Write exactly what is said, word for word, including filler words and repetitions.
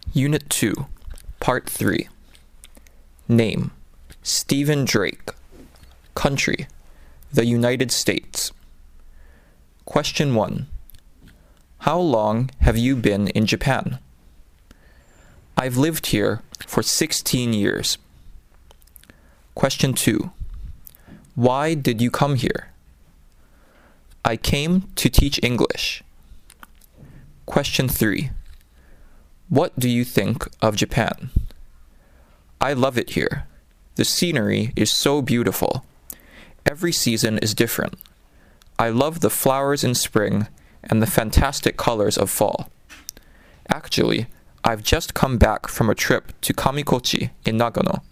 Unit two, Part three. Name: Stephen Drake. Country: the United States. Question one. How long have you been in Japan? I've lived here for sixteen years. Question two. Why did you come here? I came to teach English. Question three. What do you think of Japan? I love it here. The scenery is so beautiful. Every season is different. I love the flowers in spring and the fantastic colors of fall. Actually, I've just come back from a trip to Kamikochi in Nagano.